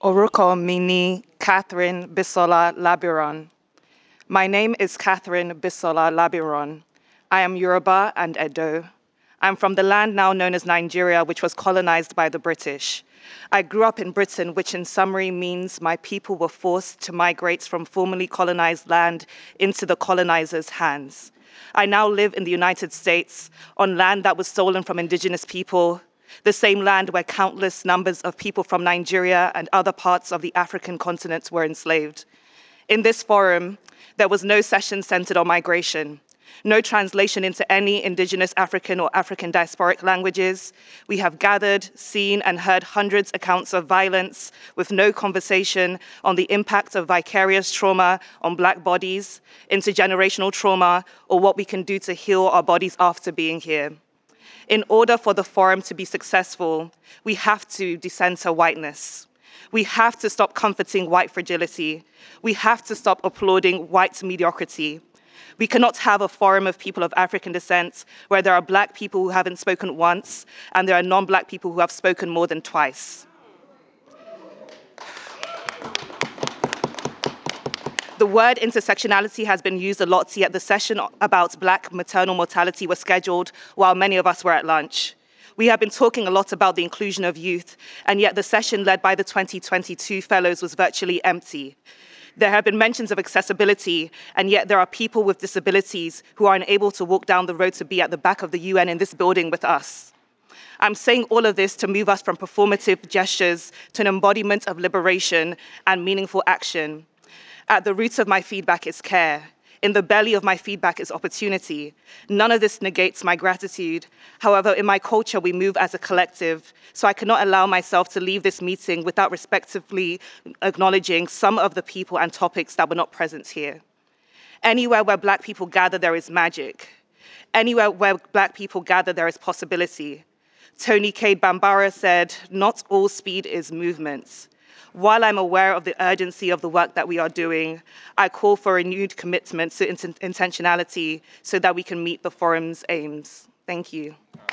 Oruko Mini Catherine Bisola Labiron. My name is Catherine Bisola Labiron. I am Yoruba and Edo. I'm from the land now known as Nigeria, which was colonized by the British. I grew up in Britain, which in summary means my people were forced to migrate from formerly colonized land into the colonizers' hands. I now live in the United States on land that was stolen from indigenous people, the same land where countless numbers of people from Nigeria and other parts of the African continent were enslaved. In this forum, there was no session centered on migration, no translation into any indigenous African or African diasporic languages. We have gathered, seen, and heard hundreds of accounts of violence with no conversation on the impact of vicarious trauma on Black bodies, intergenerational trauma, or what we can do to heal our bodies after being here. In order for the forum to be successful, we have to decenter whiteness. We have to stop comforting white fragility. We have to stop applauding white mediocrity. We cannot have a forum of people of African descent where there are Black people who haven't spoken once and there are non-Black people who have spoken more than twice. The word intersectionality has been used a lot, yet the session about Black maternal mortality was scheduled while many of us were at lunch. We have been talking a lot about the inclusion of youth, and yet the session led by the 2022 fellows was virtually empty. There have been mentions of accessibility, and yet there are people with disabilities who are unable to walk down the road to be at the back of the UN in this building with us. I'm saying all of this to move us from performative gestures to an embodiment of liberation and meaningful action. At the roots of my feedback is care. In the belly of my feedback is opportunity. None of this negates my gratitude. However, in my culture, we move as a collective, so I cannot allow myself to leave this meeting without respectively acknowledging some of the people and topics that were not present here. Anywhere where Black people gather, there is magic. Anywhere where Black people gather, there is possibility. Tony Cade Bambara said, "Not all speed is movement." While I'm aware of the urgency of the work that we are doing, I call for a renewed commitment to intentionality so that we can meet the forum's aims. Thank you.